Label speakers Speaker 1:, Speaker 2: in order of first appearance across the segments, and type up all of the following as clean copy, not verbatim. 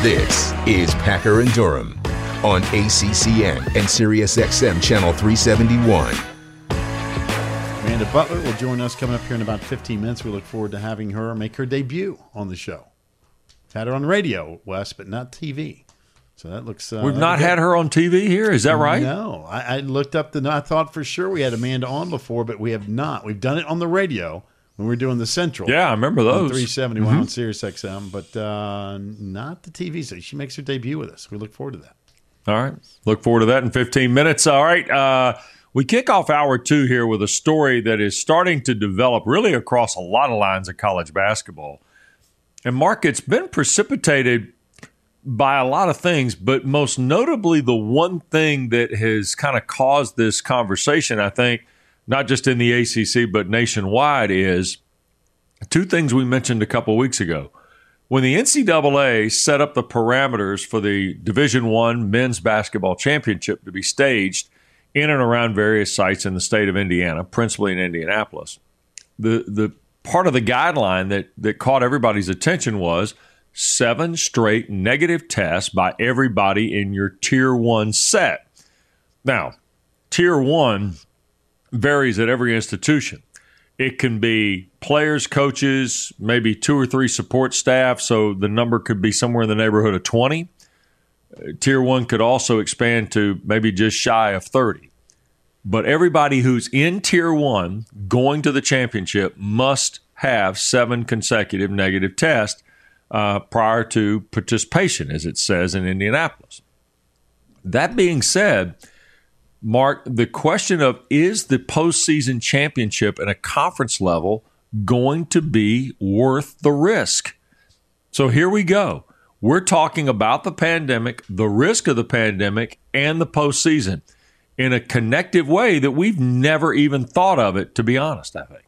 Speaker 1: This is Packer and Durham on ACCN and SiriusXM Channel 371.
Speaker 2: Amanda Butler will join us coming up here in about 15 minutes. We look forward to having her make her debut on the show. Had her on radio, Wes, but not TV. So that looks...
Speaker 3: We've not had her on TV here, is that right?
Speaker 2: No. I looked up I thought for sure we had Amanda on before, but we have not. We've done it on the radio when we were doing the Central.
Speaker 3: Yeah, I remember those.
Speaker 2: 371 on SiriusXM, but not the TV. So she makes her debut with us. We look forward to that.
Speaker 3: All right. Look forward to that in 15 minutes. All right. We kick off hour two here with a story that is starting to develop really across a lot of lines of college basketball. And, Mark, it's been precipitated by a lot of things, but most notably the one thing that has kind of caused this conversation, I think, not just in the ACC but nationwide, is two things we mentioned a couple of weeks ago. When the NCAA set up the parameters for the Division I men's basketball championship to be staged in and around various sites in the state of Indiana, principally in Indianapolis, the part of the guideline that caught everybody's attention was 7 straight negative tests by everybody in your Tier 1 set. Now, Tier 1 varies at every institution. It can be players, coaches, maybe 2 or 3 support staff, so the number could be somewhere in the neighborhood of 20. Tier 1 could also expand to maybe just shy of 30. But everybody who's in Tier 1 going to the championship must have 7 consecutive negative tests prior to participation, as it says in Indianapolis. That being said, Mark, the question of is the postseason championship at a conference level going to be worth the risk? So here we go. We're talking about the pandemic, the risk of the pandemic, and the postseason in a connective way that we've never even thought of it, to be honest, I think.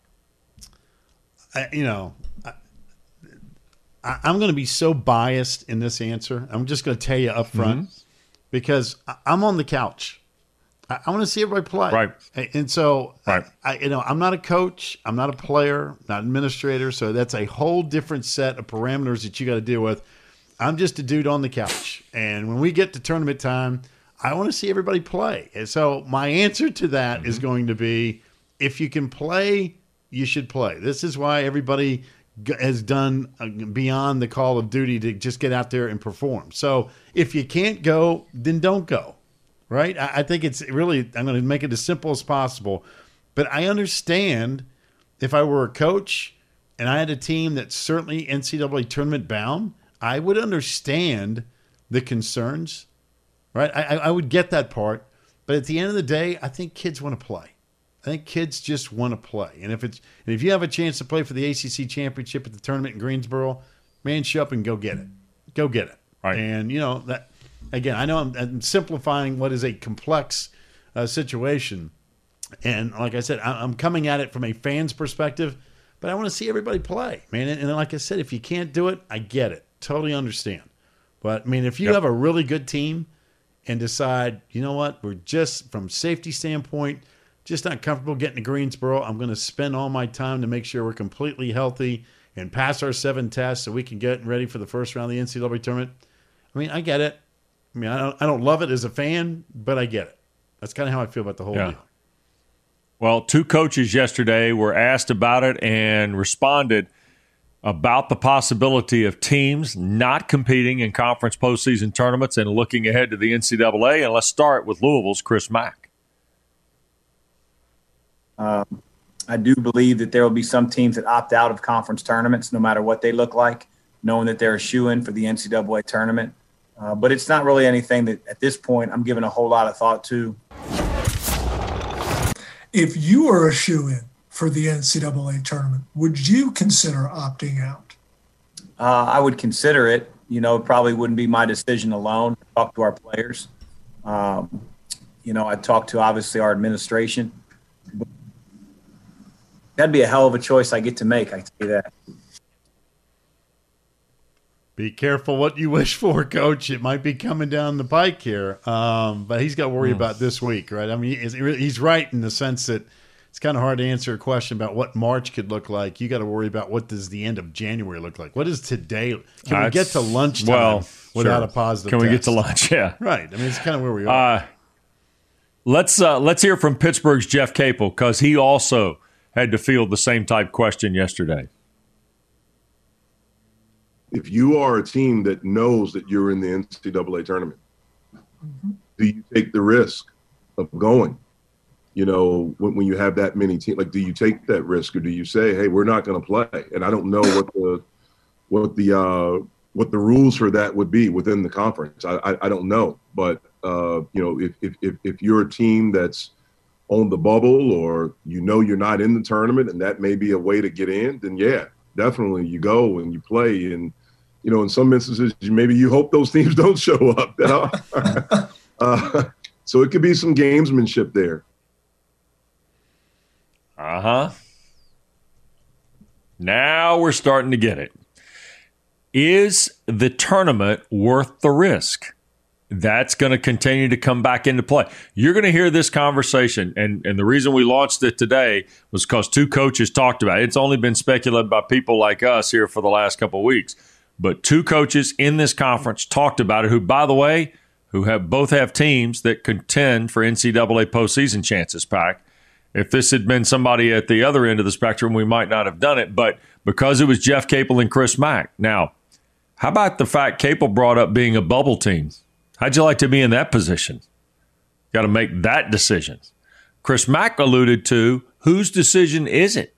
Speaker 2: I'm going to be so biased in this answer. I'm just going to tell you up front because I'm on the couch. I want to see everybody play.
Speaker 3: Right.
Speaker 2: And so,
Speaker 3: right.
Speaker 2: I'm not a coach. I'm not a player, not an administrator. So that's a whole different set of parameters that you got to deal with. I'm just a dude on the couch. And when we get to tournament time, I want to see everybody play. And so my answer to that is going to be, if you can play, you should play. This is why everybody has done beyond the call of duty to just get out there and perform. So if you can't go, then don't go. Right? I think it's really, I'm going to make it as simple as possible. But I understand if I were a coach and I had a team that's certainly NCAA tournament bound, I would understand the concerns. Right? I would get that part. But at the end of the day, I think kids want to play. I think kids just want to play. And if you have a chance to play for the ACC championship at the tournament in Greensboro, man, show up and go get it. Go get it.
Speaker 3: Right.
Speaker 2: And, that. Again, I know I'm simplifying what is a complex situation. And like I said, I'm coming at it from a fan's perspective, but I want to see everybody play, man. And like I said, if you can't do it, I get it. Totally understand. But, I mean, if you have a really good team and decide, you know what, we're just, from safety standpoint, just not comfortable getting to Greensboro, I'm going to spend all my time to make sure we're completely healthy and pass our 7 tests so we can get ready for the first round of the NCAA tournament. I mean, I get it. I mean, I don't love it as a fan, but I get it. That's kind of how I feel about the whole deal.
Speaker 3: Well, 2 coaches yesterday were asked about it and responded about the possibility of teams not competing in conference postseason tournaments and looking ahead to the NCAA. And let's start with Louisville's Chris Mack.
Speaker 4: I do believe that there will be some teams that opt out of conference tournaments, no matter what they look like, knowing that they're a shoo-in for the NCAA tournament. But it's not really anything that at this point I'm giving a whole lot of thought to.
Speaker 5: If you were a shoo-in for the NCAA tournament, would you consider opting out?
Speaker 4: I would consider it. It probably wouldn't be my decision alone. Talk to our players. I'd talk to, obviously, our administration. That'd be a hell of a choice I get to make, I tell you that.
Speaker 2: Be careful what you wish for, Coach. It might be coming down the pike here. But he's got to worry about this week, right? I mean, he's right in the sense that it's kind of hard to answer a question about what March could look like. You got to worry about what does the end of January look like. What is today? Can we get to lunchtime without a positive
Speaker 3: Can we
Speaker 2: test?
Speaker 3: get to lunch? Yeah.
Speaker 2: Right. I mean, it's kind of where we are.
Speaker 3: Let's hear from Pittsburgh's Jeff Capel, because he also had to field the same type question yesterday.
Speaker 6: If you are a team that knows that you're in the NCAA tournament, do you take the risk of going? You know, when you have that many teams, like, do you take that risk, or do you say, "Hey, we're not going to play"? And I don't know what the rules for that would be within the conference. I don't know, but you know, if you're a team that's on the bubble, or you know you're not in the tournament, and that may be a way to get in, then yeah, definitely you go and you play. And you know, in some instances, maybe you hope those teams don't show up. So it could be some gamesmanship there.
Speaker 3: Now we're starting to get it. Is the tournament worth the risk? That's going to continue to come back into play. You're going to hear this conversation, and the reason we launched it today was because two coaches talked about it. It's only been speculated by people like us here for the last couple of weeks. But two coaches in this conference talked about it, who, by the way, both have teams that contend for NCAA postseason chances, Pack. If this had been somebody at the other end of the spectrum, we might not have done it. But because it was Jeff Capel and Chris Mack. Now, how about the fact Capel brought up being a bubble team? How'd you like to be in that position? Got to make that decision. Chris Mack alluded to, whose decision is it?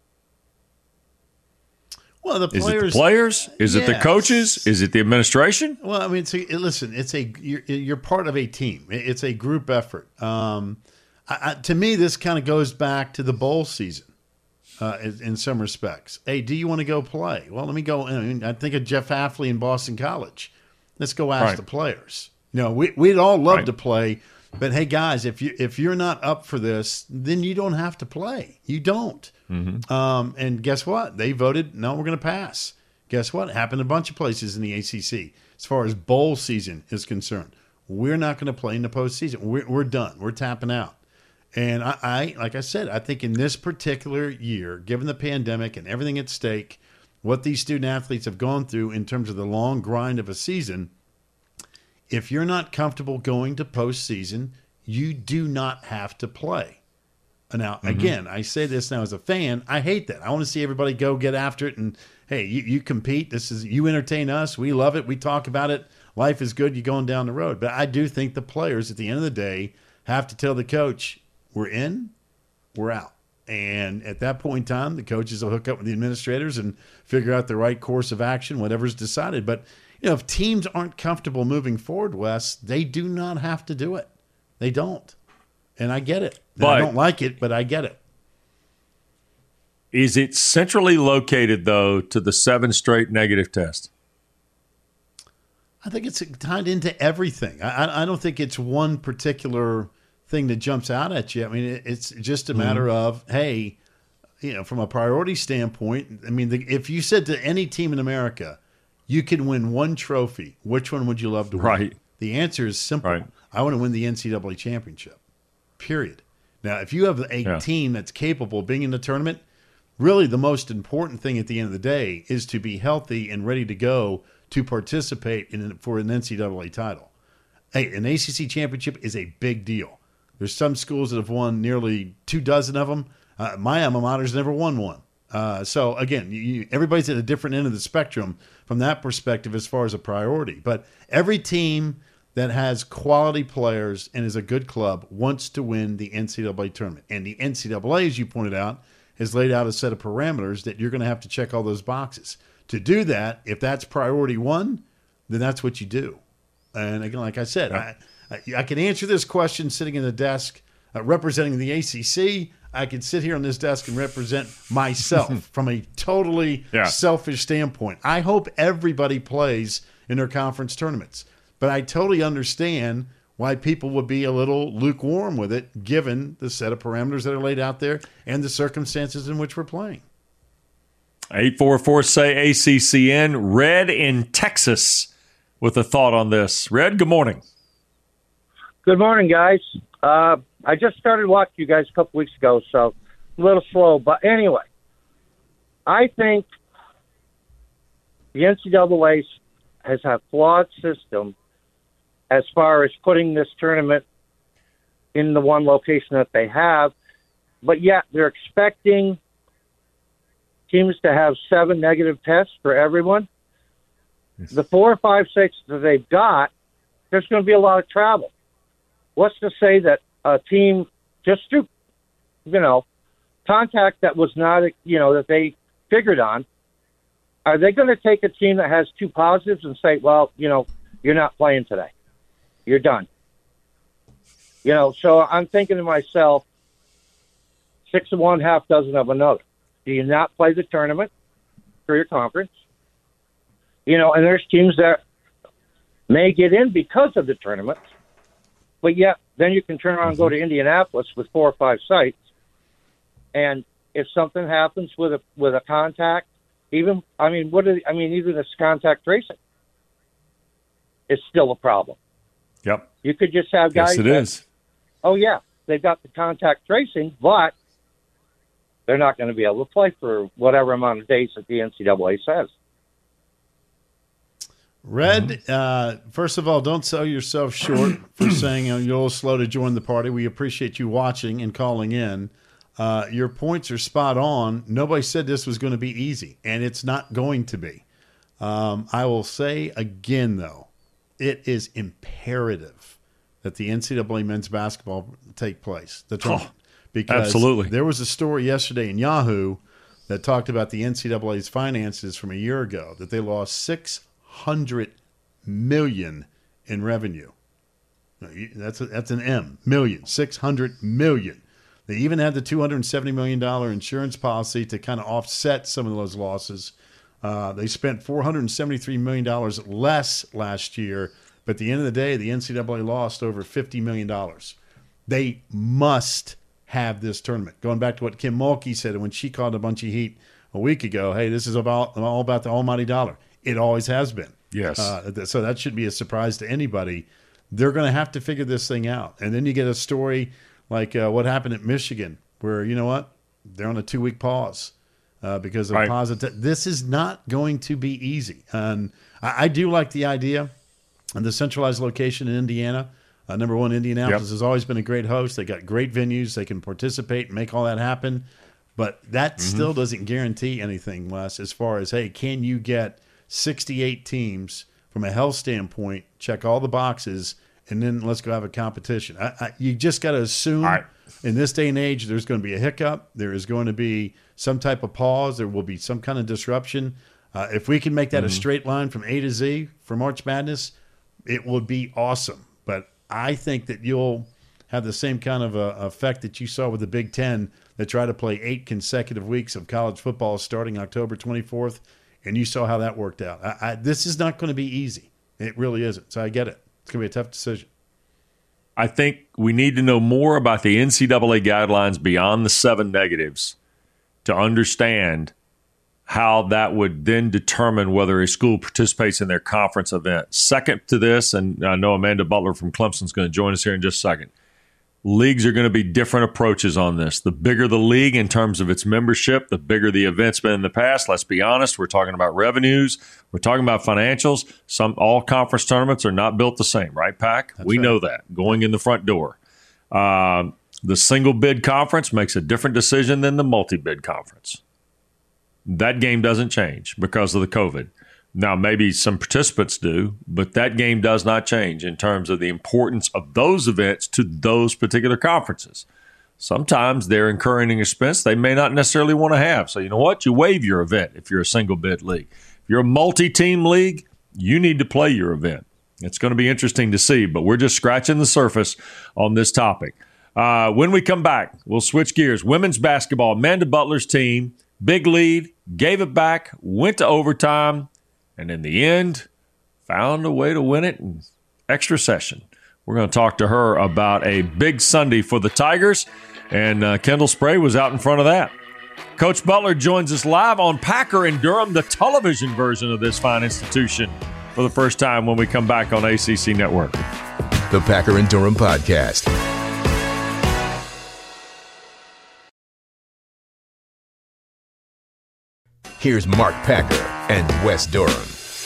Speaker 2: Well, the players.
Speaker 3: Is it the players? Is it the coaches? Is it the administration?
Speaker 2: Well, I mean, listen, you're part of a team. It's a group effort. To me, this kind of goes back to the bowl season in some respects. Hey, do you want to go play? Well, let me go. I think of Jeff Hafley in Boston College. Let's go ask the players. You know, we'd all love to play, but hey, guys, if you're not up for this, then you don't have to play. You don't. Mm-hmm. And guess what? They voted, no, we're going to pass. Guess what? It happened in a bunch of places in the ACC. As far as bowl season is concerned, we're not going to play in the postseason. We're done. We're tapping out. And I like I said, I think in this particular year, given the pandemic and everything at stake, what these student athletes have gone through in terms of the long grind of a season, if you're not comfortable going to postseason, you do not have to play. Now, again, I say this now as a fan, I hate that. I want to see everybody go get after it and, hey, you compete. You entertain us. We love it. We talk about it. Life is good. You're going down the road. But I do think the players at the end of the day have to tell the coach, we're in, we're out. And at that point in time, the coaches will hook up with the administrators and figure out the right course of action, whatever's decided. But, you know, if teams aren't comfortable moving forward, Wes, they do not have to do it. They don't. And I get it. But I don't like it, but I get it.
Speaker 3: Is it centrally located, though, to the 7 straight negative test?
Speaker 2: I think it's tied into everything. I don't think it's one particular thing that jumps out at you. I mean, it's just a matter of, hey, you know, from a priority standpoint, I mean, if you said to any team in America, you can win one trophy, which one would you love to win?
Speaker 3: Right.
Speaker 2: The answer is simple.
Speaker 3: Right.
Speaker 2: I want to win the NCAA championship, period. Now, if you have a team that's capable of being in the tournament, really the most important thing at the end of the day is to be healthy and ready to go to participate for an NCAA title. Hey, an ACC championship is a big deal. There's some schools that have won nearly 24 of them. My alma mater's never won one. So, again, everybody's at a different end of the spectrum from that perspective as far as a priority. But every team that has quality players and is a good club wants to win the NCAA tournament. And the NCAA, as you pointed out, has laid out a set of parameters that you're going to have to check all those boxes. To do that, if that's priority one, then that's what you do. And again, like I said, I can answer this question sitting in the desk representing the ACC. I can sit here on this desk and represent myself from a totally selfish standpoint. I hope everybody plays in their conference tournaments. But I totally understand why people would be a little lukewarm with it, given the set of parameters that are laid out there and the circumstances in which we're playing.
Speaker 3: 844-SAY-ACCN. Red in Texas with a thought on this. Red, good morning.
Speaker 7: Good morning, guys. I just started watching you guys a couple weeks ago, so little slow. But anyway, I think the NCAA has a flawed system as far as putting this tournament in the one location that they have, but yet they're expecting teams to have 7 negative tests for everyone. Yes. The 4, 5, 6 that they've got, there's going to be a lot of travel. What's to say that a team just through, contact that was not, that they figured on, are they going to take a team that has 2 positives and say, well, you're not playing today. You're done. So I'm thinking to myself, 6 of one, half dozen of another. Do you not play the tournament for your conference? And there's teams that may get in because of the tournament, but yet then you can turn around and go to Indianapolis with 4 or 5 sites. And if something happens with a contact, even this contact tracing is still a problem.
Speaker 3: Yep.
Speaker 7: You could just have guys.
Speaker 3: Yes, it is.
Speaker 7: Oh yeah, they've got the contact tracing, but they're not going to be able to play for whatever amount of days that the NCAA says.
Speaker 2: Red, first of all, don't sell yourself short for saying you're a little slow to join the party. We appreciate you watching and calling in. Your points are spot on. Nobody said this was going to be easy, and it's not going to be. I will say again, though, it is imperative that the NCAA men's basketball take place, the tournament. Because
Speaker 3: absolutely.
Speaker 2: There was a story yesterday in Yahoo that talked about the NCAA's finances from a year ago, that they lost $600 million in revenue. That's an M, million, $600 million. They even had the $270 million insurance policy to kind of offset some of those losses. They spent $473 million less last year, but at the end of the day, the NCAA lost over $50 million. They must have this tournament. Going back to what Kim Mulkey said when she called a bunch of heat a week ago, hey, this is all about the almighty dollar. It always has been.
Speaker 3: Yes.
Speaker 2: So that shouldn't be a surprise to anybody. They're going to have to figure this thing out. And then you get a story like what happened at Michigan, where, you know what, they're on a 2-week pause because of positive. This is not going to be easy. And I do like the idea of the centralized location in Indiana. Number one, Indianapolis has always been a great host. They got great venues. They can participate and make all that happen. But that still doesn't guarantee anything, Wes, as far as, hey, can you get 68 teams from a health standpoint, check all the boxes, and then let's go have a competition. You just got to assume in this day and age there's going to be a hiccup. There is going to be some type of pause. There will be some kind of disruption. If we can make that a straight line from A to Z for March Madness, it would be awesome. But I think that you'll have the same kind of effect that you saw with the Big Ten that tried to play 8 consecutive weeks of college football starting October 24th, and you saw how that worked out. This is not going to be easy. It really isn't. So I get it. It's going to be a tough decision.
Speaker 3: I think we need to know more about the NCAA guidelines beyond the 7 negatives to understand how that would then determine whether a school participates in their conference event. Second to this, and I know Amanda Butler from Clemson is going to join us here in just a second, leagues are going to be different approaches on this. The bigger the league in terms of its membership, the bigger the event's been in the past. Let's be honest, we're talking about revenues. We're talking about financials. All conference tournaments are not built the same, right, Pack? We know that going in the front door. The single bid conference makes a different decision than the multi-bid conference. That game doesn't change because of the COVID. Now, maybe some participants do, but that game does not change in terms of the importance of those events to those particular conferences. Sometimes they're incurring an expense they may not necessarily want to have. So you know what? You waive your event if you're a single bid league. If you're a multi-team league, you need to play your event. It's going to be interesting to see, but we're just scratching the surface on this topic. When we come back, we'll switch gears. Women's basketball, Amanda Butler's team, big lead, gave it back, went to overtime, and in the end, found a way to win it in extra session. We're going to talk to her about a big Sunday for the Tigers, and Kendall Spray was out in front of that. Coach Butler joins us live on Packer and Durham, the television version of this fine institution, for the first time when we come back on ACC Network.
Speaker 1: The Packer and Durham Podcast. Here's Mark Packer and Wes Durham.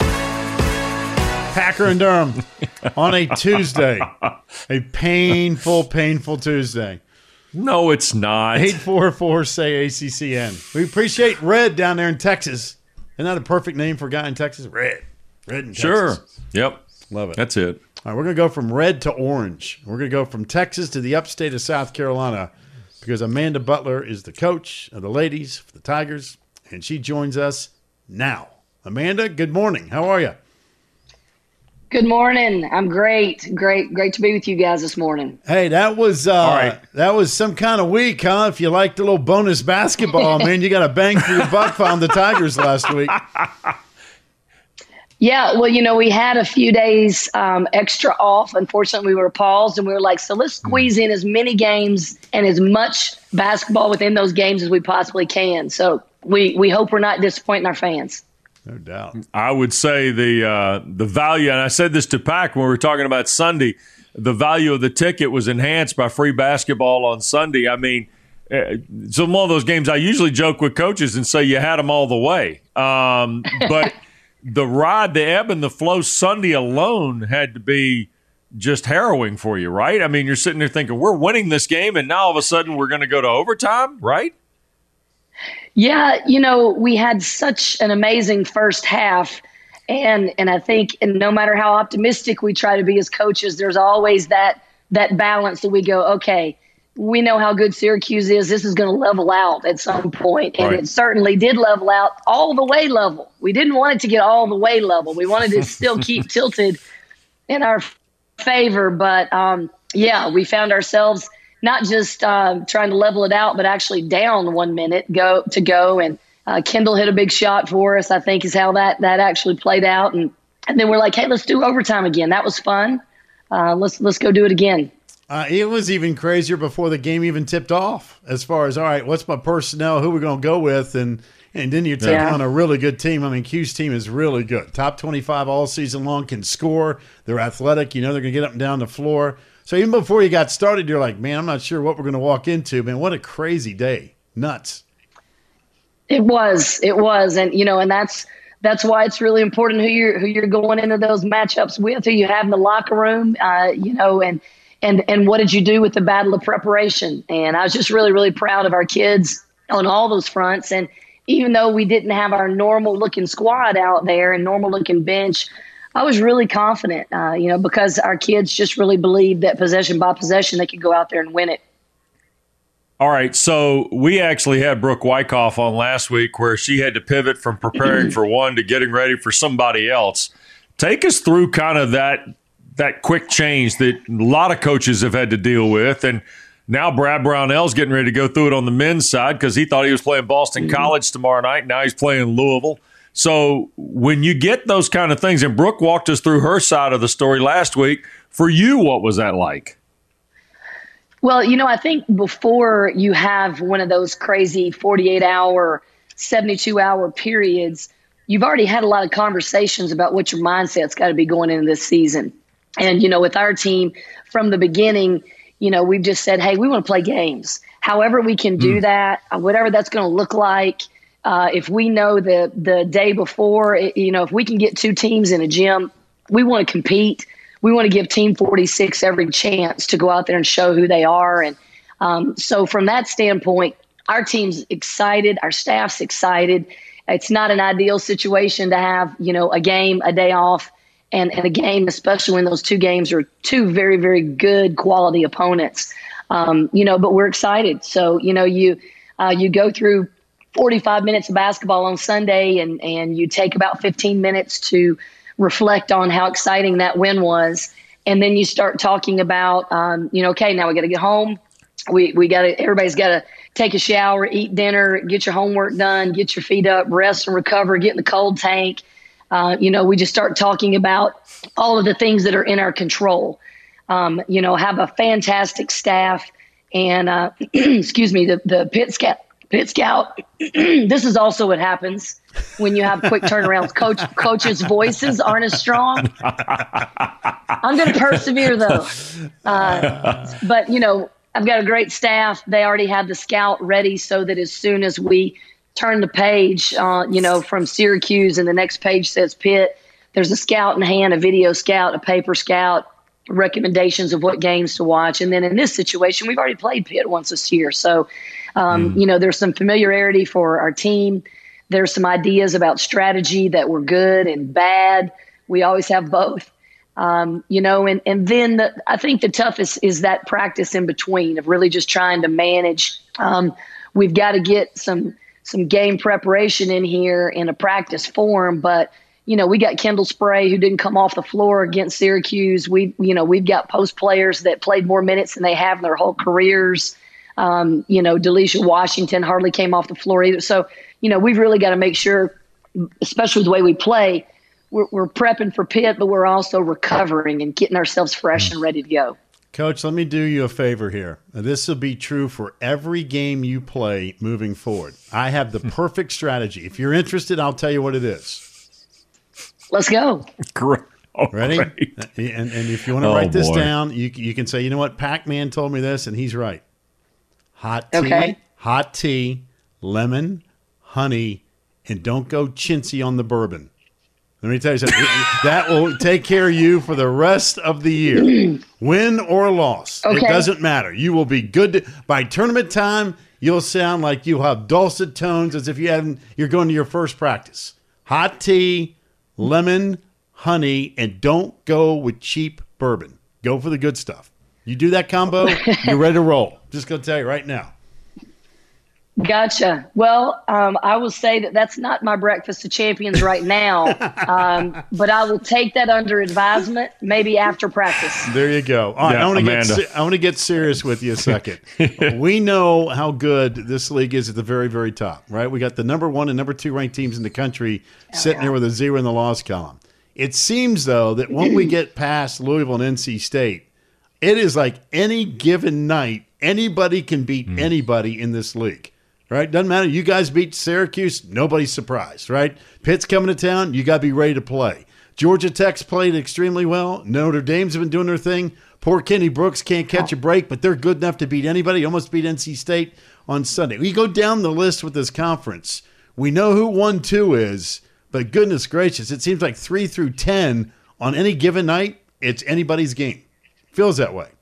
Speaker 2: Packer and Durham on a Tuesday, a painful Tuesday.
Speaker 3: No, it's not.
Speaker 2: 844-SAY-ACCN. We appreciate Red down there in Texas. Isn't that a perfect name for a guy in Texas? Red in Texas.
Speaker 3: Sure. Yep.
Speaker 2: Love it.
Speaker 3: That's it.
Speaker 2: All right, we're going to go from red to orange. We're going to go from Texas to the upstate of South Carolina because Amanda Butler is the coach of the ladies for the Tigers, and she joins us now. Amanda, good morning. How are you?
Speaker 8: Good morning. I'm great to be with you guys this morning.
Speaker 2: Hey, that was that was some kind of week, huh? If you liked a little bonus basketball, man, you got a bang for your buck found the Tigers last week.
Speaker 8: Yeah, well, we had a few days extra off. Unfortunately, we were paused, and we were like, so let's squeeze in as many games and as much basketball within those games as we possibly can. So we hope we're not disappointing our fans.
Speaker 2: No doubt.
Speaker 3: I would say the value, and I said this to Pac when we were talking about Sunday, the value of the ticket was enhanced by free basketball on Sunday. I mean, it's one of those games I usually joke with coaches and say you had them all the way. But the ride, the ebb and the flow Sunday alone had to be just harrowing for you, right? I mean, you're sitting there thinking, we're winning this game, and now all of a sudden we're going to go to overtime, right?
Speaker 8: Yeah, we had such an amazing first half, and I think no matter how optimistic we try to be as coaches, there's always that balance that we go, okay, we know how good Syracuse is. This is going to level out at some point, and
Speaker 3: right.
Speaker 8: It certainly did level out all the way level. We didn't want it to get all the way level. We wanted it to still keep tilted in our favor, but we found ourselves not just trying to level it out, but actually down 1 minute go, and Kendall hit a big shot for us, I think is how that actually played out. And then we're like, hey, let's do overtime again. That was fun. Let's go do it again.
Speaker 2: It was even crazier before the game even tipped off as far as, all right, what's my personnel, who we're going to go with, and then you take on a really good team. I mean, Q's team is really good. Top 25 all season long, can score. They're athletic. They're going to get up and down the floor. So even before you got started, you're like, man, I'm not sure what we're going to walk into. Man, what a crazy day. Nuts.
Speaker 8: It was. And, and that's why it's really important who you're going into those matchups with, who you have in the locker room, and what did you do with the battle of preparation? And I was just really, really proud of our kids on all those fronts. And even though we didn't have our normal looking squad out there and normal looking bench, I was really confident, because our kids just really believed that possession by possession, they could go out there and win it.
Speaker 3: All right, so we actually had Brooke Wyckoff on last week where she had to pivot from preparing for one to getting ready for somebody else. Take us through kind of that quick change that a lot of coaches have had to deal with, and now Brad Brownell's getting ready to go through it on the men's side because he thought he was playing Boston College tomorrow night. Now he's playing Louisville. So when you get those kind of things, and Brooke walked us through her side of the story last week, for you, what was that like?
Speaker 8: Well, I think before you have one of those crazy 48-hour, 72-hour periods, you've already had a lot of conversations about what your mindset's got to be going into this season. And, with our team from the beginning, we've just said, hey, we want to play games. However we can do that, whatever that's going to look like. If we know the day before, if we can get two teams in a gym, we want to compete. We want to give Team 46 every chance to go out there and show who they are. And so from that standpoint, our team's excited. Our staff's excited. It's not an ideal situation to have, a game, a day off, and a game, especially when those two games are two very, very good quality opponents. But we're excited. So, you go through 45 minutes of basketball on Sunday and you take about 15 minutes to reflect on how exciting that win was. And then you start talking about, okay, now we got to get home. Everybody's got to take a shower, eat dinner, get your homework done, get your feet up, rest and recover, get in the cold tank. We just start talking about all of the things that are in our control. Have a fantastic staff and, excuse me, the Pit Scout. This is also what happens when you have quick turnarounds. Coaches' voices aren't as strong. I'm going to persevere, though. But, I've got a great staff. They already have the scout ready so that as soon as we turn the page, from Syracuse, and the next page says Pitt. There's a scout in hand, a video scout, a paper scout, recommendations of what games to watch. And then in this situation, we've already played Pitt once this year. So, there's some familiarity for our team. There's some ideas about strategy that were good and bad. We always have both. And then I think the toughest is that practice in between of really just trying to manage. We've got to get some game preparation in here in a practice form, but we got Kendall Spray, who didn't come off the floor against Syracuse. We've got post players that played more minutes than they have in their whole careers. Delisha Washington hardly came off the floor either. So, we've really got to make sure, especially the way we play, we're prepping for Pitt, but we're also recovering and getting ourselves fresh and ready to go.
Speaker 2: Coach, let me do you a favor here. This will be true for every game you play moving forward. I have the perfect strategy. If you're interested, I'll tell you what it is.
Speaker 8: Let's go.
Speaker 3: Great.
Speaker 2: Ready? And if you want to write this down, you can say, you know what, Pac-Man told me this, and he's right. Hot tea, lemon, honey, and don't go chintzy on the bourbon. Let me tell you something. That will take care of you for the rest of the year. Win or loss. Okay. It doesn't matter. You will be good. By tournament time, you'll sound like you have dulcet tones as if you're going to your first practice. Hot tea, lemon, honey, and don't go with cheap bourbon. Go for the good stuff. You do that combo, you're ready to roll. Just going to tell you right now.
Speaker 8: Gotcha. Well, I will say that's not my breakfast of champions right now, but I will take that under advisement maybe after practice.
Speaker 2: There you go. All right, I want to get serious with you a second. We know how good this league is at the very, very top, right? We got the number 1 and number 2 ranked teams in the country sitting there with a 0 in the loss column. It seems, though, that when we get past Louisville and NC State, it is like any given night, anybody can beat anybody in this league. Right? Doesn't matter. You guys beat Syracuse, nobody's surprised, right? Pitt's coming to town, you got to be ready to play. Georgia Tech's played extremely well. Notre Dame's been doing their thing. Poor Kenny Brooks can't catch a break, but they're good enough to beat anybody. Almost beat NC State on Sunday. We go down the list with this conference. We know who 1-2 is, but goodness gracious, it seems like 3 through 10 on any given night, it's anybody's game. Feels that way.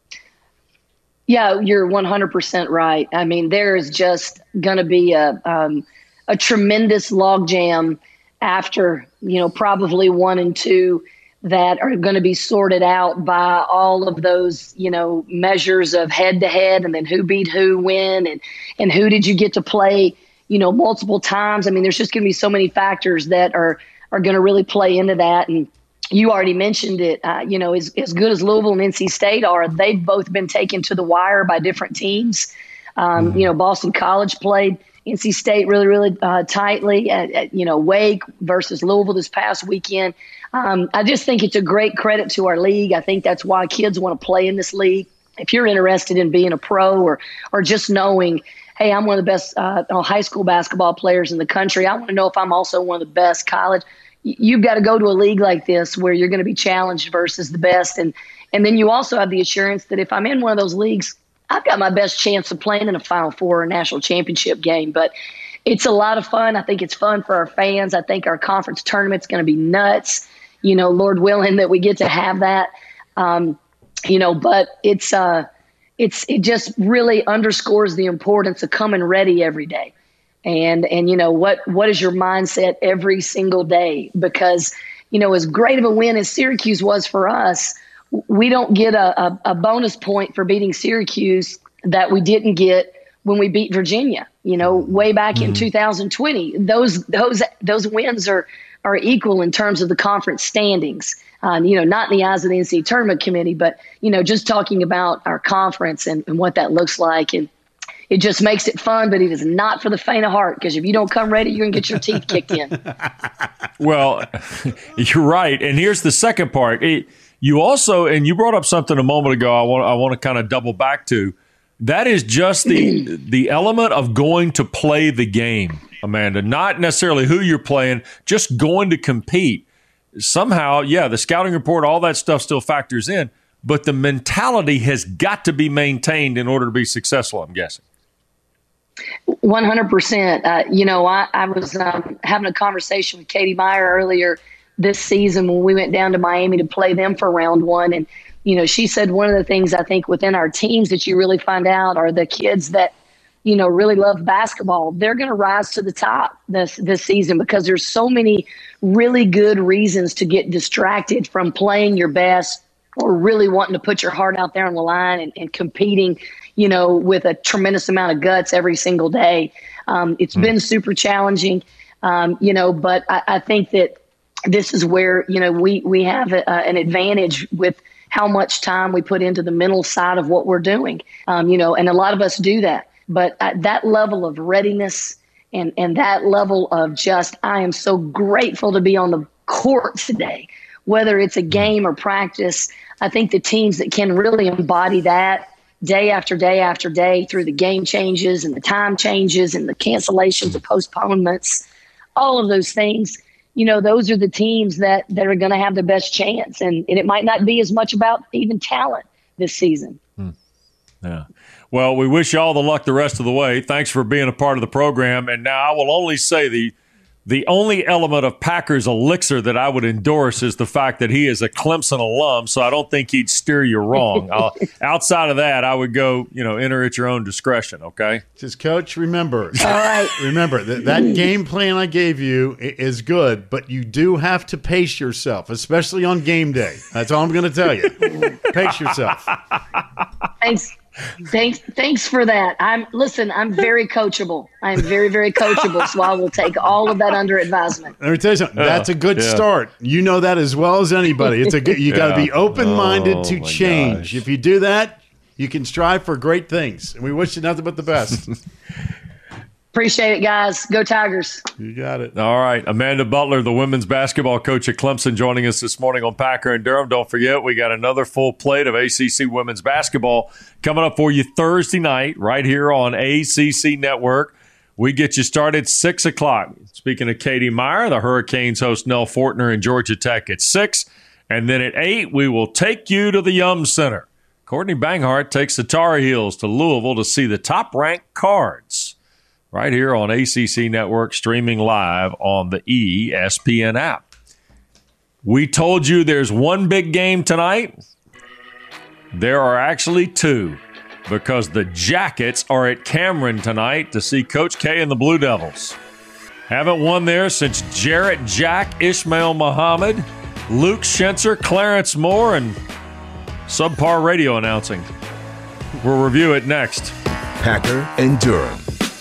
Speaker 8: Yeah, you're 100% right. I mean, there is just going to be a tremendous logjam after, probably 1 and 2 that are going to be sorted out by all of those, measures of head to head, and then who beat who when, and who did you get to play, multiple times. I mean, there's just going to be so many factors that are going to really play into that. And you already mentioned it, as good as Louisville and NC State are, they've both been taken to the wire by different teams. Boston College played NC State really, really tightly at Wake versus Louisville this past weekend. I just think it's a great credit to our league. I think that's why kids want to play in this league. If you're interested in being a pro or just knowing, hey, I'm one of the best high school basketball players in the country, I want to know if I'm also one of the best college. You've got to go to a league like this where you're going to be challenged versus the best. And then you also have the assurance that if I'm in one of those leagues, I've got my best chance of playing in a Final Four or national championship game. But it's a lot of fun. I think it's fun for our fans. I think our conference tournament's going to be nuts, Lord willing that we get to have that. But it just really underscores the importance of coming ready every day. And what is your mindset every single day? Because, as great of a win as Syracuse was for us, we don't get a bonus point for beating Syracuse that we didn't get when we beat Virginia, way back in 2020. Those wins are equal in terms of the conference standings, not in the eyes of the NCAA tournament committee, but, just talking about our conference and what that looks like. And it just makes it fun, but it is not for the faint of heart, because if you don't come ready, you're going to get your teeth kicked in.
Speaker 3: Well, you're right. And here's the second part. You also, and you brought up something a moment ago I want to kind of double back to. That is just the element of going to play the game, Amanda, not necessarily who you're playing, just going to compete. Somehow, the scouting report, all that stuff still factors in, but the mentality has got to be maintained in order to be successful, I'm guessing.
Speaker 8: 100%. I was having a conversation with Katie Meyer earlier this season when we went down to Miami to play them for round one. And, she said one of the things I think within our teams that you really find out are the kids that, really love basketball. They're going to rise to the top this season because there's so many really good reasons to get distracted from playing your best or really wanting to put your heart out there on the line and competing, with a tremendous amount of guts every single day. It's been super challenging, but I think that this is where, we have an advantage with how much time we put into the mental side of what we're doing, and a lot of us do that. But that level of readiness and that level of just, I am so grateful to be on the court today, whether it's a game or practice. I think the teams that can really embody that day after day after day through the game changes and the time changes and the cancellations, the postponements, all of those things, those are the teams that are going to have the best chance. And it might not be as much about even talent this season.
Speaker 3: Yeah. Well, we wish you all the luck the rest of the way. Thanks for being a part of the program. And now I will only say the only element of Packers elixir that I would endorse is the fact that he is a Clemson alum, so I don't think he'd steer you wrong. Outside of that, I would go, enter at your own discretion, okay?
Speaker 2: Just, Coach, remember.
Speaker 8: All right.
Speaker 2: Remember, that game plan I gave you is good, but you do have to pace yourself, especially on game day. That's all I'm going to tell you. Pace yourself.
Speaker 8: Thanks for that. I'm very coachable. I'm very, very coachable, so I will take all of that under advisement.
Speaker 2: Let me tell you something. That's a good start. You know that as well as anybody. It's a good. You got to be open-minded to change. If you do that, you can strive for great things. And we wish you nothing but the best.
Speaker 8: Appreciate it, guys. Go Tigers.
Speaker 2: You got it.
Speaker 3: All right. Amanda Butler, the women's basketball coach at Clemson, joining us this morning on Packer and Durham. Don't forget, we got another full plate of ACC women's basketball coming up for you Thursday night right here on ACC Network. We get you started 6 o'clock. Speaking of Katie Meyer, the Hurricanes host Nell Fortner and Georgia Tech at 6. And then at 8, we will take you to the Yum Center. Courtney Banghart takes the Tar Heels to Louisville to see the top-ranked Cards. Right here on ACC Network, streaming live on the ESPN app. We told you there's one big game tonight. There are actually two, because the Jackets are at Cameron tonight to see Coach K and the Blue Devils. Haven't won there since Jarrett Jack, Ishmael Muhammad, Luke Schenzer, Clarence Moore, and subpar radio announcing. We'll review it next.
Speaker 1: Packer and Durham.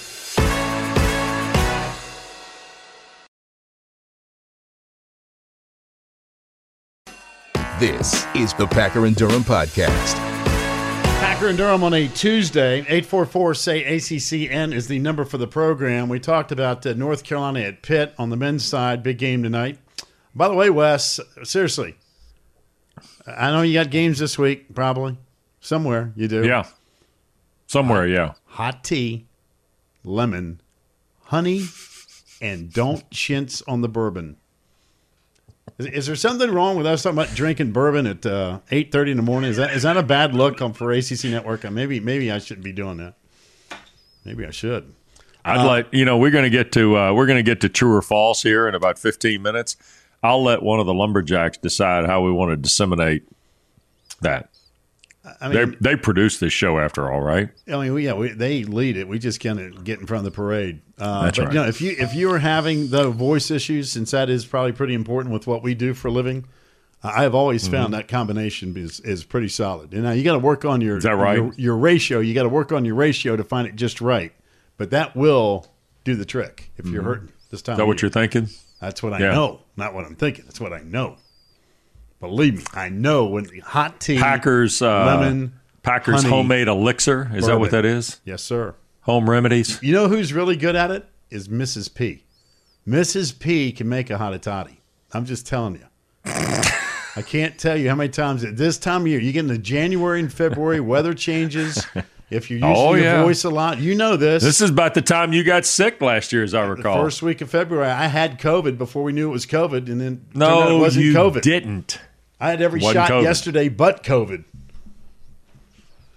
Speaker 1: This is the Packer and Durham podcast.
Speaker 2: Packer and Durham on a Tuesday. 844-SAY-ACCN is the number for the program. We talked about North Carolina at Pitt on the men's side. Big game tonight. By the way, Wes, seriously, I know you got games this week, probably. Somewhere you do.
Speaker 3: Yeah. Somewhere, yeah.
Speaker 2: Hot tea, lemon, honey, and don't chintz on the bourbon. Is there something wrong with us talking about drinking bourbon at 8:30 in the morning? Is that a bad look for ACC Network? Maybe I shouldn't be doing that. Maybe I should.
Speaker 3: We're going to get to true or false here in about 15 minutes. I'll let one of the lumberjacks decide how we want to disseminate that. I mean, they produce this show after all, right?
Speaker 2: I mean, they lead it. We just kind of get in front of the parade.
Speaker 3: That's right.
Speaker 2: If you are having the voice issues, since that is probably pretty important with what we do for a living, I have always found that combination is pretty solid. And now you got to work on your,
Speaker 3: is that right?
Speaker 2: your ratio. You got to work on your ratio to find it just right. But that will do the trick if you're hurting this time.
Speaker 3: Is that what you're thinking?
Speaker 2: That's what I know, not what I'm thinking. That's what I know. Believe me, I know when the hot tea,
Speaker 3: Packers,
Speaker 2: lemon,
Speaker 3: Packers
Speaker 2: honey,
Speaker 3: homemade elixir. Is that what that is?
Speaker 2: Yes, sir.
Speaker 3: Home remedies.
Speaker 2: You know who's really good at it? Is Mrs. P. Mrs. P can make a hot toddy. I'm just telling you. I can't tell you how many times at this time of year, you get into January and February, weather changes. If you're using your voice a lot, you know this.
Speaker 3: This is about the time you got sick last year, as I recall.
Speaker 2: The first week of February, I had COVID before we knew it was COVID, and then
Speaker 3: no,
Speaker 2: it wasn't
Speaker 3: you
Speaker 2: COVID.
Speaker 3: Didn't.
Speaker 2: I had every shot
Speaker 3: COVID.
Speaker 2: yesterday but COVID.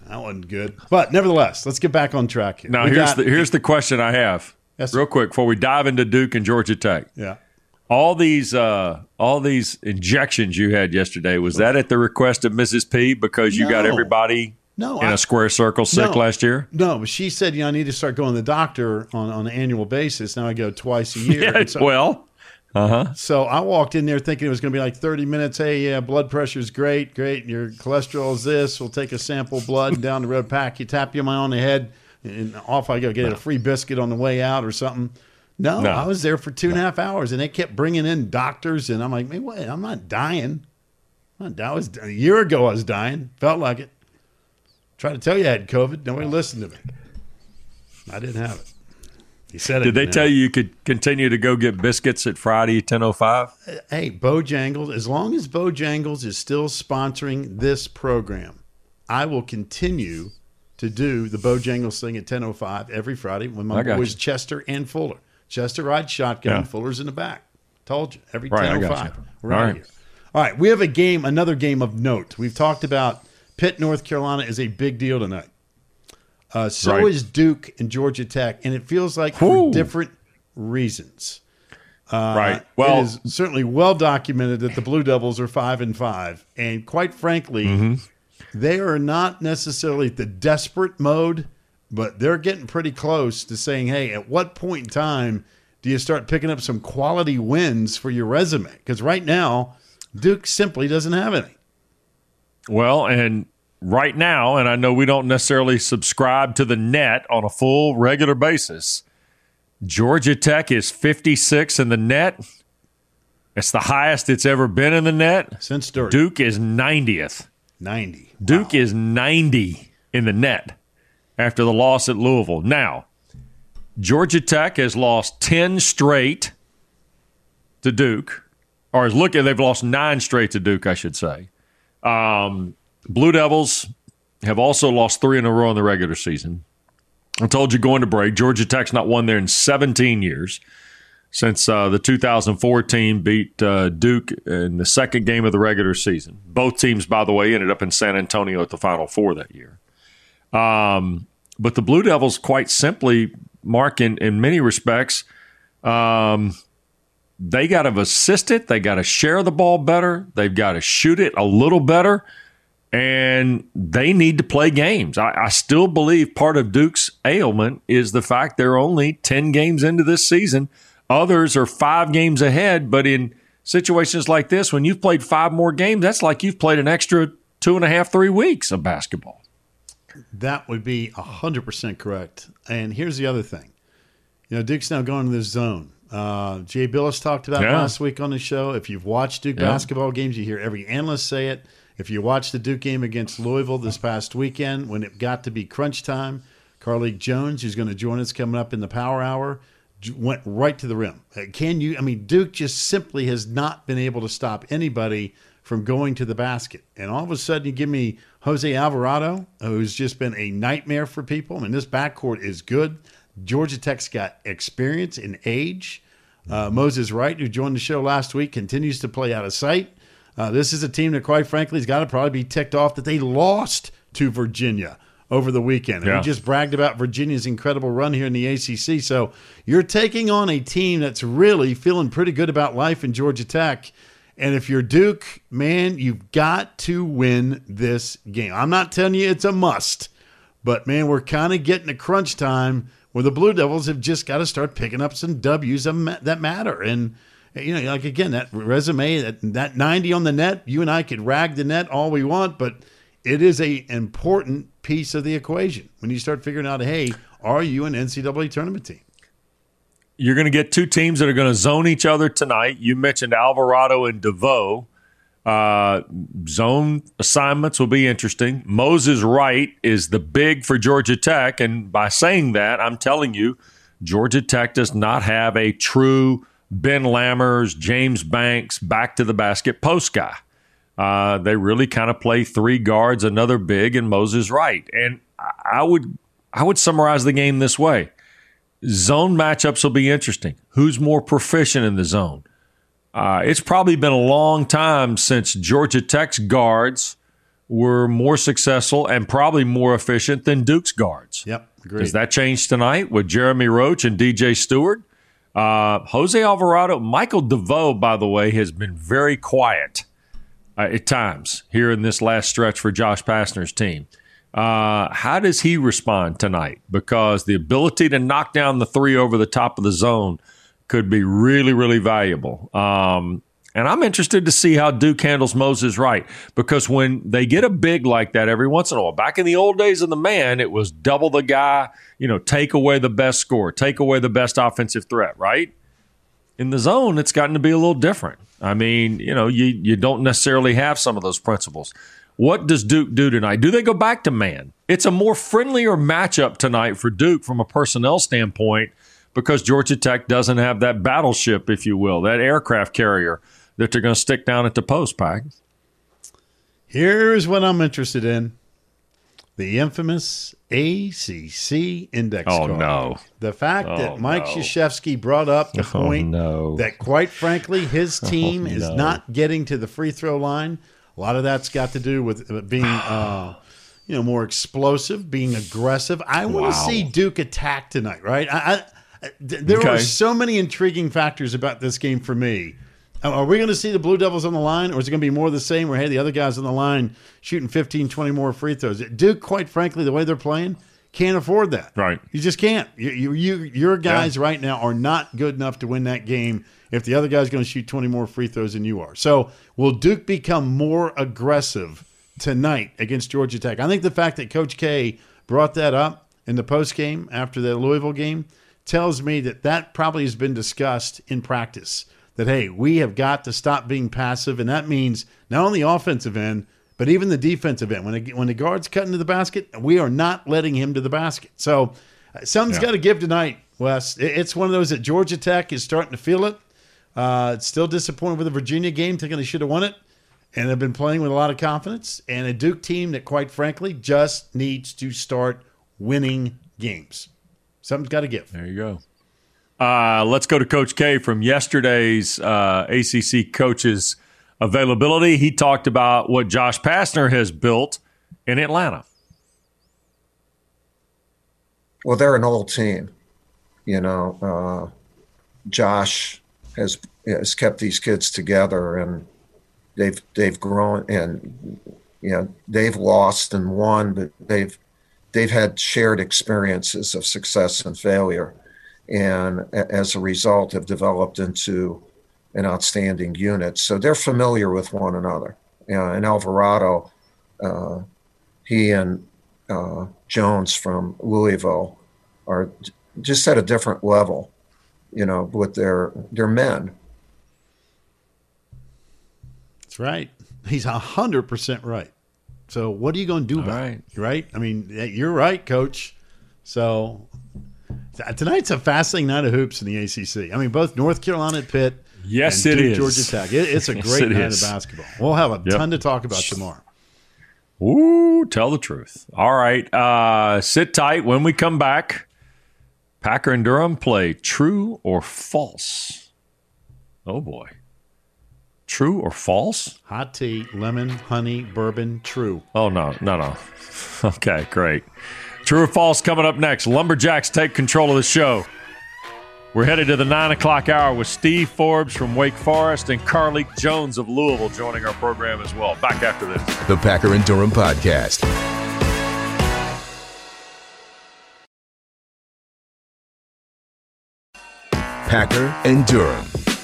Speaker 2: That wasn't good. But nevertheless, let's get back on track here.
Speaker 3: Now, here's the question I have,
Speaker 2: Yes,
Speaker 3: real quick, before we dive into Duke and Georgia Tech.
Speaker 2: Yeah.
Speaker 3: All these injections you had yesterday, was that at the request of Mrs. P because you got everybody in a square circle sick last year?
Speaker 2: No, but she said, I need to start going to the doctor on an annual basis. Now I go twice a year.
Speaker 3: Yeah,
Speaker 2: So I walked in there thinking it was going to be like 30 minutes. Hey, yeah, blood pressure's great. Your cholesterol is this. We'll take a sample of blood and down the road, tap you on the head, and off I go. Get a free biscuit on the way out or something. No, I was there for 2.5 hours, and they kept bringing in doctors, and I'm like, man, wait, I'm not dying. A year ago I was dying. Felt like it. Tried to tell you I had COVID. Nobody listened to me. I didn't have it. He said it.
Speaker 3: Did they tell you could continue to go get biscuits at Friday 10:05?
Speaker 2: Hey, Bojangles, as long as Bojangles is still sponsoring this program, I will continue to do the Bojangles thing at 10:05 every Friday when my boys Chester and Fuller. Chester rides shotgun, Fuller's in the back. Told you, every 10:05. We're out here. All right, we have another game of note. We've talked about Pitt, North Carolina is a big deal tonight. So is Duke and Georgia Tech, and it feels like for different reasons.
Speaker 3: Right. Well,
Speaker 2: it is certainly well documented that the Blue Devils are 5-5, and quite frankly, they are not necessarily the desperate mode, but they're getting pretty close to saying, "Hey, at what point in time do you start picking up some quality wins for your resume?" Because right now, Duke simply doesn't have any.
Speaker 3: Well, and right now, and I know we don't necessarily subscribe to the net on a full regular basis, Georgia Tech is 56 in the net. It's the highest it's ever been in the net.
Speaker 2: Since Sturdy.
Speaker 3: Duke is 90th.
Speaker 2: 90.
Speaker 3: Duke is 90 in the net after the loss at Louisville. Now, Georgia Tech has lost 10 straight to Duke, or they've lost 9 straight to Duke, I should say. Blue Devils have also lost 3 in a row in the regular season. I told you going to break, Georgia Tech's not won there in 17 years since the 2004 team beat Duke in the second game of the regular season. Both teams, by the way, ended up in San Antonio at the Final Four that year. But the Blue Devils, quite simply, Mark, in many respects, they got to assist it. They got to share the ball better. They've got to shoot it a little better. And they need to play games. I still believe part of Duke's ailment is the fact they're only 10 games into this season. Others are 5 games ahead. But in situations like this, when you've played 5 more games, that's like you've played an extra 2.5, 3 weeks of basketball.
Speaker 2: That would be 100% correct. And here's the other thing. Duke's now going to this zone. Jay Billis talked about last week on the show. If you've watched Duke basketball games, you hear every analyst say it. If you watched the Duke game against Louisville this past weekend, when it got to be crunch time, Carlik Jones, who's going to join us coming up in the Power Hour, went right to the rim. Duke just simply has not been able to stop anybody from going to the basket. And all of a sudden, you give me Jose Alvarado, who's just been a nightmare for people. This backcourt is good. Georgia Tech's got experience and age. Moses Wright, who joined the show last week, continues to play out of sight. This is a team that, quite frankly, has got to probably be ticked off that they lost to Virginia over the weekend. And we just bragged about Virginia's incredible run here in the ACC. So you're taking on a team that's really feeling pretty good about life in Georgia Tech. And if you're Duke, man, you've got to win this game. I'm not telling you it's a must, but, man, we're kind of getting to crunch time where the Blue Devils have just got to start picking up some W's that matter. And, again, that resume, that 90 on the net, you and I could rag the net all we want, but it is an important piece of the equation when you start figuring out, hey, are you an NCAA tournament team?
Speaker 3: You're going to get 2 teams that are going to zone each other tonight. You mentioned Alvarado and DeVoe. Zone assignments will be interesting. Moses Wright is the big for Georgia Tech, and by saying that, I'm telling you, Georgia Tech does not have a true Ben Lammers, James Banks, back to the basket post guy. They really kind of play 3 guards, another big, and Moses Wright. And I would summarize the game this way. Zone matchups will be interesting. Who's more proficient in the zone? It's probably been a long time since Georgia Tech's guards were more successful and probably more efficient than Duke's guards.
Speaker 2: Yep, agreed.
Speaker 3: Does that change tonight with Jeremy Roach and DJ Stewart? Jose Alvarado, Michael DeVoe, by the way, has been very quiet at times here in this last stretch for Josh Pastner's team. How does he respond tonight? Because the ability to knock down the three over the top of the zone could be really, really valuable. And I'm interested to see how Duke handles Moses Wright, because when they get a big like that every once in a while, back in the old days of the man, it was double the guy, take away the best scorer, take away the best offensive threat, right? In the zone, it's gotten to be a little different. I mean, you don't necessarily have some of those principles. What does Duke do tonight? Do they go back to man? It's a more friendlier matchup tonight for Duke from a personnel standpoint, because Georgia Tech doesn't have that battleship, if you will, that aircraft carrier that they're going to stick down at the post, Pack.
Speaker 2: Here's what I'm interested in. The infamous ACC index card.
Speaker 3: No.
Speaker 2: The fact that Mike Krzyzewski brought up the point that, quite frankly, his team is not getting to the free throw line. A lot of that's got to do with being more explosive, being aggressive. I want to see Duke attack tonight, right? There are so many intriguing factors about this game for me. Are we going to see the Blue Devils on the line, or is it going to be more of the same where, hey, the other guys on the line shooting 15, 20 more free throws? Duke, quite frankly, the way they're playing, can't afford that.
Speaker 3: Right.
Speaker 2: You just can't. Your guys right now are not good enough to win that game if the other guy's going to shoot 20 more free throws than you are. So will Duke become more aggressive tonight against Georgia Tech? I think the fact that Coach K brought that up in the postgame after the Louisville game tells me that probably has been discussed in practice. That, hey, we have got to stop being passive, and that means not only the offensive end, but even the defensive end. When the guard's cutting to the basket, we are not letting him to the basket. So something's got to give tonight, Wes. It's one of those that Georgia Tech is starting to feel it. It's still disappointed with the Virginia game, thinking they should have won it, and they've been playing with a lot of confidence. And a Duke team that, quite frankly, just needs to start winning games. Something's got to give.
Speaker 3: There you go. Let's go to Coach K from yesterday's ACC coaches availability. He talked about what Josh Pastner has built in Atlanta.
Speaker 9: Well, they're an old team. Josh has kept these kids together, and they've grown, and they've lost and won, but they've had shared experiences of success and failure. And as a result have developed into an outstanding unit. So they're familiar with one another. And Alvarado, he and Jones from Louisville are just at a different level, with their men.
Speaker 2: That's right. He's 100% right. So what are you going to do about it? Right? I mean, you're right, Coach. So tonight's a fascinating night of hoops in the ACC. I mean, both North Carolina at Pitt and Duke, Georgia Tech. It's a great night of basketball. We'll have a ton to talk about tomorrow.
Speaker 3: Ooh, tell the truth. All right. Sit tight. When we come back, Packer and Durham play True or False. Oh, boy. True or false?
Speaker 2: Hot tea, lemon, honey, bourbon, true.
Speaker 3: Oh, no. Okay, great. True or false coming up next. Lumberjacks take control of the show. We're headed to the 9 o'clock hour with Steve Forbes from Wake Forest and Carleek Jones of Louisville joining our program as well. Back after this.
Speaker 1: The Packer and Durham Podcast. Packer and Durham.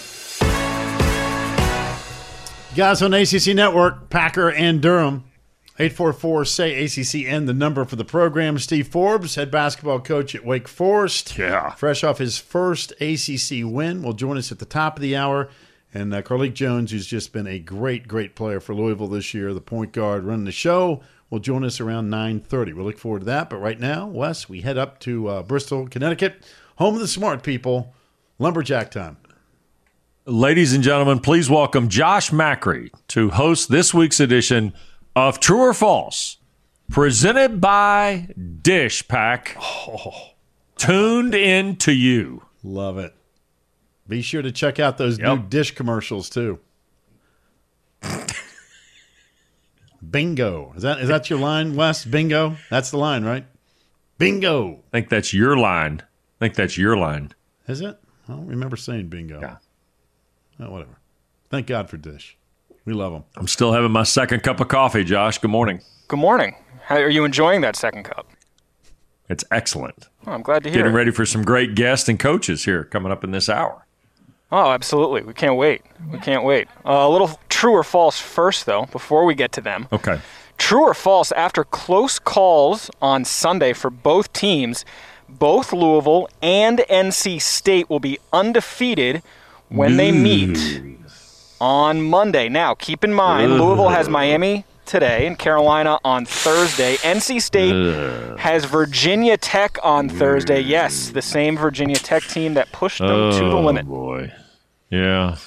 Speaker 2: Guys on ACC Network, Packer and Durham. 844-SAY-ACCN, the number for the program. Steve Forbes, head basketball coach at Wake Forest.
Speaker 3: Yeah.
Speaker 2: Fresh off his first ACC win, will join us at the top of the hour. And Carleek Jones, who's just been a great, great player for Louisville this year, the point guard running the show, will join us around 9:30. We look forward to that. But right now, Wes, we head up to Bristol, Connecticut, home of the smart people. Lumberjack time.
Speaker 3: Ladies and gentlemen, please welcome Josh Macri to host this week's edition of True or False, presented by Dish Pack. Tuned in to you.
Speaker 2: Love it. Be sure to check out those new Dish commercials, too. Bingo. Is that your line, Wes? Bingo? That's the line, right? Bingo.
Speaker 3: I think that's your line.
Speaker 2: Is it? I don't remember saying bingo.
Speaker 3: Yeah.
Speaker 2: Oh, whatever. Thank God for Dish. We love them.
Speaker 3: I'm still having my second cup of coffee, Josh. Good morning.
Speaker 10: Good morning. How are you enjoying that second cup?
Speaker 3: It's excellent.
Speaker 10: Oh, I'm glad to hear
Speaker 3: Getting
Speaker 10: it.
Speaker 3: ready for some great guests and coaches here coming up in this hour.
Speaker 10: Oh, absolutely. We can't wait. A little true or false first, though, before we get to them.
Speaker 3: Okay.
Speaker 10: True or false, after close calls on Sunday for both teams, both Louisville and NC State will be undefeated when they meet on Monday. Now, keep in mind, Louisville has Miami today and Carolina on Thursday. NC State has Virginia Tech on Thursday. Yes, the same Virginia Tech team that pushed them to the limit.
Speaker 3: Oh, boy. Yeah.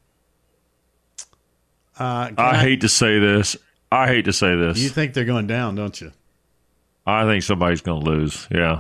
Speaker 3: I hate to say this.
Speaker 2: You think they're going down, don't you?
Speaker 3: I think somebody's going to lose. Yeah.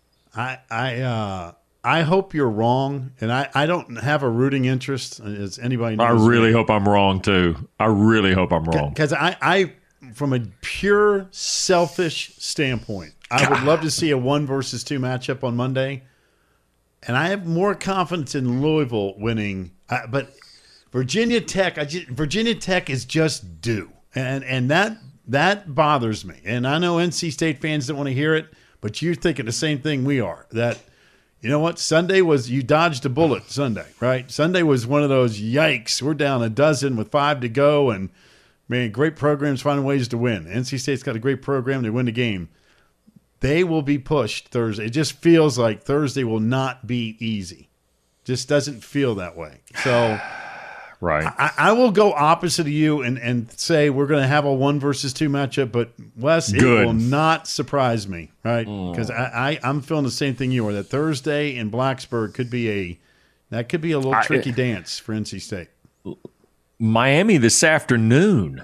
Speaker 2: I hope you're wrong, and I don't have a rooting interest, as anybody knows.
Speaker 3: I really hope I'm wrong, too.
Speaker 2: Because I, from a pure selfish standpoint, I would love to see a 1 versus 2 matchup on Monday, and I have more confidence in Louisville winning. But Virginia Tech is just due, and that bothers me. And I know NC State fans don't want to hear it, but you're thinking the same thing we are, that – you know what? Sunday was, you dodged a bullet Sunday, right? Sunday was one of those, yikes, we're down a dozen with 5 to go, and, man, great programs finding ways to win. NC State's got a great program. They win the game. They will be pushed Thursday. It just feels like Thursday will not be easy. Just doesn't feel that way. So
Speaker 3: right.
Speaker 2: I will go opposite of you and say we're going to have a 1 versus 2 matchup, but Wes, it will not surprise me, right? Because I'm feeling the same thing you are, that Thursday in Blacksburg could be a little tricky dance for NC State.
Speaker 3: Miami this afternoon.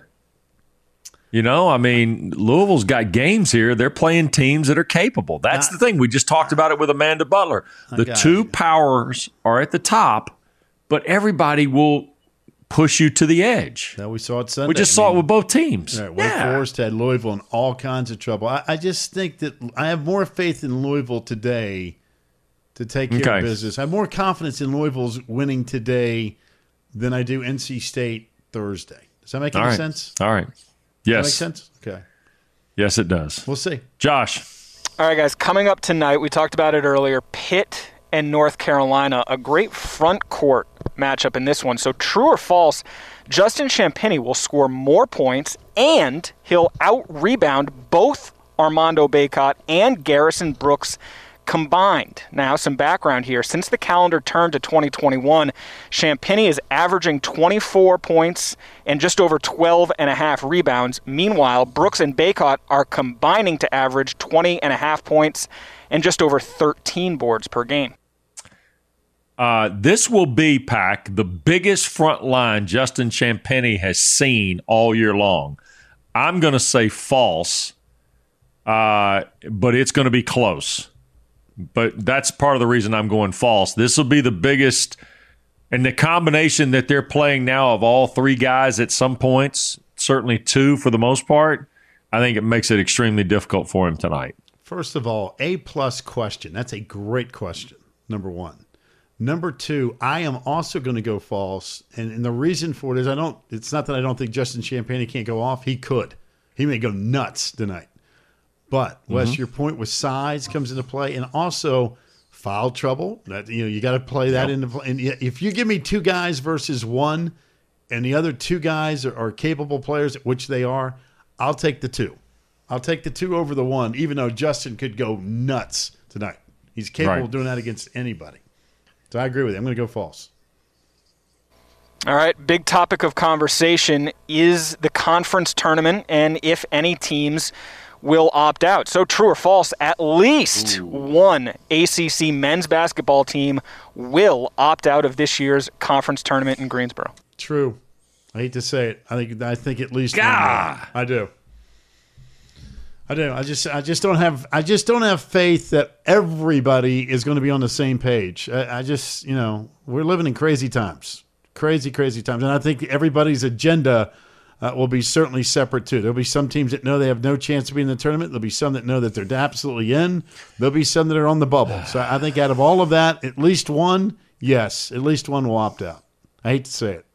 Speaker 3: Louisville's got games here. They're playing teams that are capable. That's the thing. We just talked about it with Amanda Butler. The two powers are at the top, but everybody will push you to the edge.
Speaker 2: Now we saw it Sunday.
Speaker 3: We just saw it with both teams.
Speaker 2: Right, Wake Forest had Louisville in all kinds of trouble. I just think that I have more faith in Louisville today to take care of business. I have more confidence in Louisville's winning today than I do NC State Thursday. Does that make any sense?
Speaker 3: All right. Yes.
Speaker 2: Does that make sense? Okay.
Speaker 3: Yes, it does.
Speaker 2: We'll see.
Speaker 3: Josh.
Speaker 10: All right, guys, coming up tonight, we talked about it earlier, Pitt and North Carolina, a great front court matchup in this one. So true or false, Justin Champagnie will score more points and he'll out-rebound both Armando Bacot and Garrison Brooks combined. Now, some background here. Since the calendar turned to 2021, Champagnie is averaging 24 points and just over 12 and a half rebounds. Meanwhile, Brooks and Bacot are combining to average 20 and a half points and just over 13 boards per game.
Speaker 3: This will be, Pack, the biggest front line Justin Champagnie has seen all year long. I'm going to say false, but it's going to be close. But that's part of the reason I'm going false. This will be the biggest, and the combination that they're playing now of all 3 guys at some points, certainly 2 for the most part, I think it makes it extremely difficult for him tonight.
Speaker 2: First of all, A-plus question. That's a great question, number 1. Number 2, I am also going to go false, and the reason for it is it's not that I don't think Justin Champagnie can't go off. He could. He may go nuts tonight. But Wes, your point with size comes into play, and also foul trouble. That you got to play that into play. And if you give me 2 guys versus 1, and the other 2 guys are capable players, which they are, I'll take the 2. I'll take the 2 over the 1, even though Justin could go nuts tonight. He's capable of doing that against anybody. So I agree with you. I'm going to go false.
Speaker 10: All right, big topic of conversation is the conference tournament and if any teams will opt out. So true or false, at least one ACC men's basketball team will opt out of this year's conference tournament in Greensboro.
Speaker 2: True. I hate to say it. I think at least one. I do. I just don't have faith that everybody is going to be on the same page. We're living in crazy times. Crazy times. And I think everybody's agenda will be certainly separate too. There'll be some teams that know they have no chance to be in the tournament. There'll be some that know that they're absolutely in. There'll be some that are on the bubble. So I think out of all of that, at least one, yes, at least one will opt out. I hate to say it.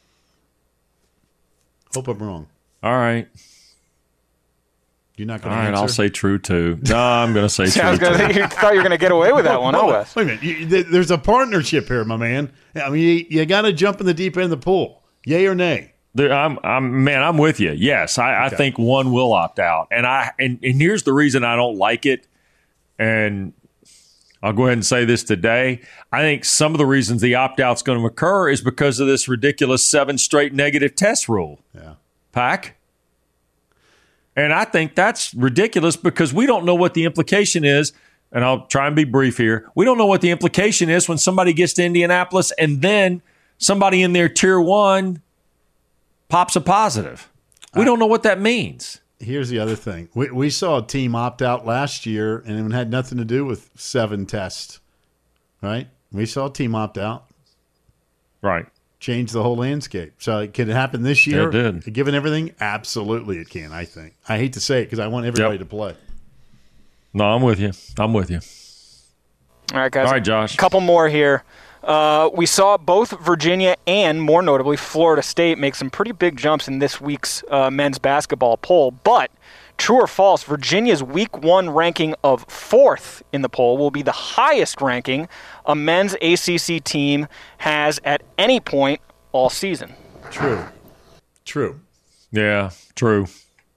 Speaker 2: Hope I'm wrong.
Speaker 3: All right.
Speaker 2: You're not going
Speaker 3: to
Speaker 2: answer?
Speaker 3: All right, I'll say true too. No, I'm going to say true.
Speaker 10: You thought you were going to get away with that one, huh, Wes?
Speaker 2: Wait a minute. There's a partnership here, my man. I mean, you got to jump in the deep end of the pool. Yay or nay?
Speaker 3: I'm with you. Yes, I think one will opt out, and here's the reason I don't like it. And I'll go ahead and say this today. I think some of the reasons the opt out's going to occur is because of this ridiculous 7 straight negative test rule.
Speaker 2: Yeah,
Speaker 3: Pack. And I think that's ridiculous because we don't know what the implication is. And I'll try and be brief here. We don't know what the implication is when somebody gets to Indianapolis and then somebody in their tier 1 pops a positive. We don't know what that means.
Speaker 2: Here's the other thing. We saw a team opt out last year, and it had nothing to do with 7 tests, right? We saw a team opt out.
Speaker 3: Right.
Speaker 2: Change the whole landscape. So can it happen this year?
Speaker 3: Yeah, it did.
Speaker 2: Given everything? Absolutely it can, I think. I hate to say it because I want everybody to play.
Speaker 3: No, I'm with you. All
Speaker 10: right, guys.
Speaker 3: All right, Josh.
Speaker 10: A couple more here. We saw both Virginia and, more notably, Florida State make some pretty big jumps in this week's men's basketball poll. But, true or false, Virginia's Week 1 ranking of 4th in the poll will be the highest ranking a men's ACC team has at any point all season.
Speaker 2: True.
Speaker 3: Yeah, true.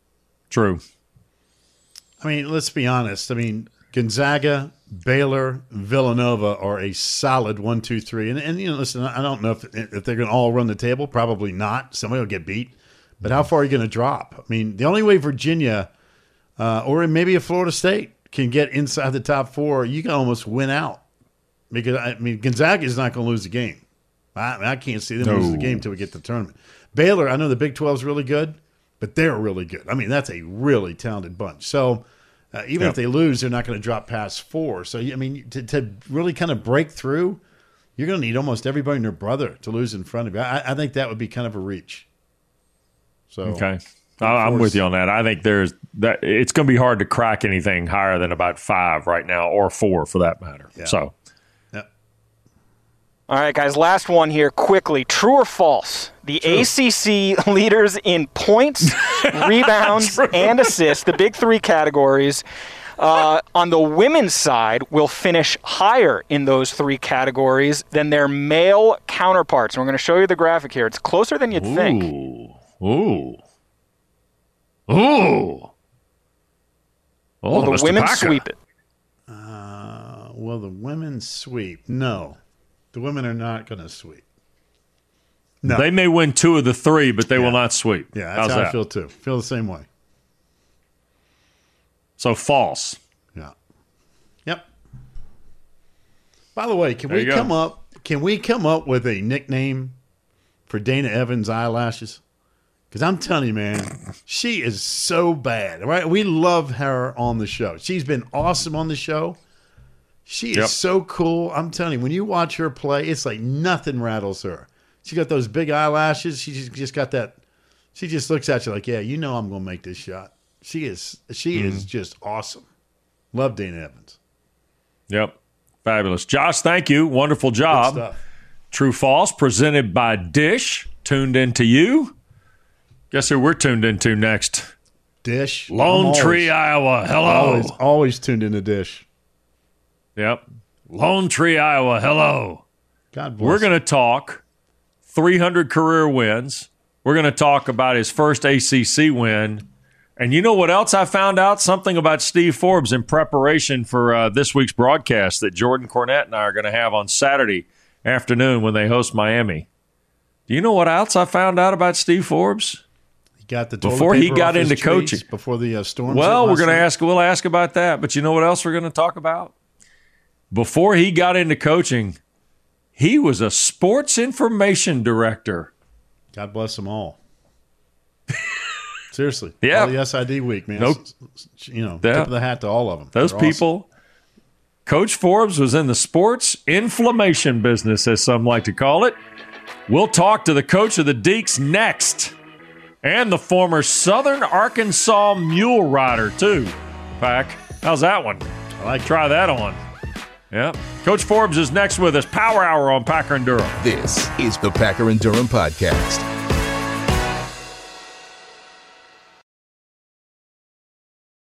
Speaker 2: I mean, let's be honest. I mean, Gonzaga, Baylor, Villanova are a solid 1, 2, 3. And you know, listen, I don't know if they're going to all run the table. Probably not. Somebody will get beat. But how far are you going to drop? I mean, the only way Virginia or maybe a Florida State can get inside the top 4, you can almost win out. Because, I mean, Gonzaga is not going to lose the game. I can't see them losing the game until we get to the tournament. Baylor, I know the Big 12 is really good, but they're really good. I mean, that's a really talented bunch. So even if they lose, they're not going to drop past 4. So, I mean, to really kind of break through, you're going to need almost everybody and their brother to lose in front of you. I think that would be kind of a reach. So
Speaker 3: okay. I'm with you on that. I think it's going to be hard to crack anything higher than about 5 right now, or 4 for that matter.
Speaker 2: Yeah.
Speaker 3: So.
Speaker 10: All right, guys, last one here quickly. True or false? The ACC leaders in points, rebounds, and assists, the big 3 categories, on the women's side will finish higher in those 3 categories than their male counterparts. And we're going to show you the graphic here. It's closer than you'd think.
Speaker 3: Ooh.
Speaker 10: Will the women sweep it?
Speaker 2: Will the women sweep? No. The women are not going to sweep. No.
Speaker 3: They may win 2 of the 3, but they will not sweep.
Speaker 2: Yeah, that's how I feel too. Feel the same way.
Speaker 3: So false.
Speaker 2: Yeah. Yep. By the way, can we come up with a nickname for Dana Evans' eyelashes? Because I'm telling you, man, she is so bad. Right? We love her on the show. She's been awesome on the show. She is so cool. I'm telling you, when you watch her play, it's like nothing rattles her. She got those big eyelashes. She just got that. She just looks at you like, yeah, you know I'm going to make this shot. She is just awesome. Love Dana Evans.
Speaker 3: Yep. Fabulous. Josh, thank you. Wonderful job.
Speaker 2: Good stuff.
Speaker 3: True False, presented by Dish. Tuned into you. Guess who we're tuned into next?
Speaker 2: Dish.
Speaker 3: Lone Tree, Iowa. Hello.
Speaker 2: Always tuned into Dish.
Speaker 3: Yep. Lone Tree, Iowa. Hello.
Speaker 2: God bless.
Speaker 3: We're going to talk 300 career wins. We're going to talk about his first ACC win. And you know what else I found out? Something about Steve Forbes in preparation for this week's broadcast that Jordan Cornette and I are going to have on Saturday afternoon when they host Miami. Do you know what else I found out about Steve Forbes?
Speaker 2: He got the
Speaker 3: before he got into coaching.
Speaker 2: Before the storm.
Speaker 3: Well, we'll ask about that. But you know what else we're going to talk about? Before he got into coaching, he was a sports information director.
Speaker 2: God bless them all. Seriously.
Speaker 3: Yeah.
Speaker 2: All the SID week, man. Nope. Tip of the hat to all of them.
Speaker 3: Those people. Awesome. Coach Forbes was in the sports inflammation business, as some like to call it. We'll talk to the coach of the Deacs next And the former Southern Arkansas mule rider, too, Pack. How's that one?
Speaker 2: I like
Speaker 3: Try that on. Yeah. Coach Forbes is next with us. Power Hour on Packer and Durham.
Speaker 1: This is the Packer and Durham Podcast.